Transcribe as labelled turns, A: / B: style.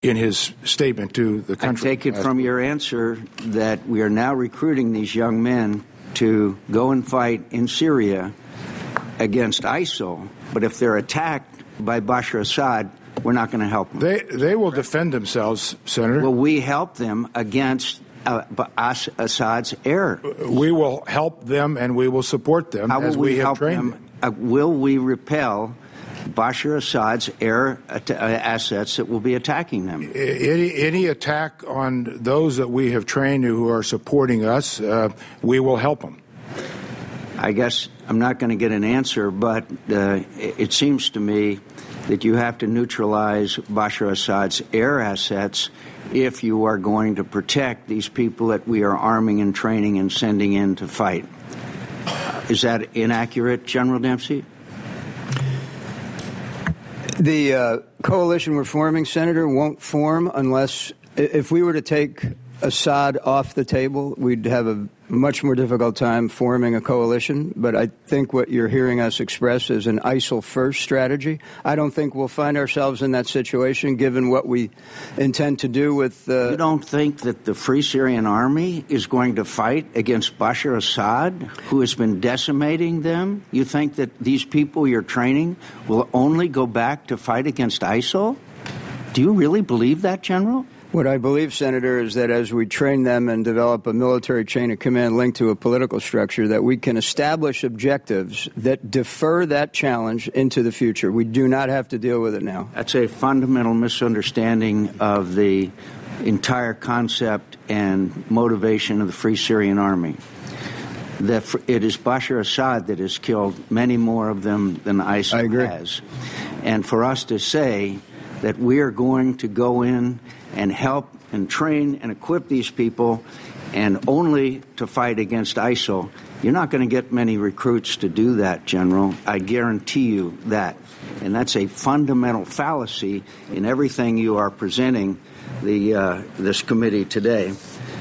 A: in his statement to the country.
B: I take it from your answer that we are now recruiting these young men to go and fight in Syria against ISIL, but if they're attacked by Bashar Assad, we're not going to help them.
A: They will defend themselves, Senator.
B: Will we help them against Assad's air?
A: We will help them and we will support them as we have trained them.
B: Will we repel Bashar Assad's air assets that will be attacking them?
A: Any attack on those that we have trained who are supporting us, we will help them.
B: I guess I'm not going to get an answer, but it seems to me that you have to neutralize Bashar Assad's air assets if you are going to protect these people that we are arming and training and sending in to fight. Is that inaccurate, General Dempsey?
C: The coalition we're forming, Senator, won't form unless, if we were to take Assad off the table, we'd have a much more difficult time forming a coalition. But I think what you're hearing us express is an ISIL-first strategy. I don't think we'll find ourselves in that situation, given what we intend to do with...
B: You don't think that the Free Syrian Army is going to fight against Bashar Assad, who has been decimating them? You think that these people you're training will only go back to fight against ISIL? Do you really believe that, General?
C: What I believe, Senator, is that as we train them and develop a military chain of command linked to a political structure, that we can establish objectives that defer that challenge into the future. We do not have to deal with it now.
B: That's a fundamental misunderstanding of the entire concept and motivation of the Free Syrian Army. It is Bashar Assad that has killed many more of them than ISIL has. And for us to say that we are going to go in and help and train and equip these people and only to fight against ISIL, you're not going to get many recruits to do that, General. I guarantee you that. And that's a fundamental fallacy in everything you are presenting this committee today.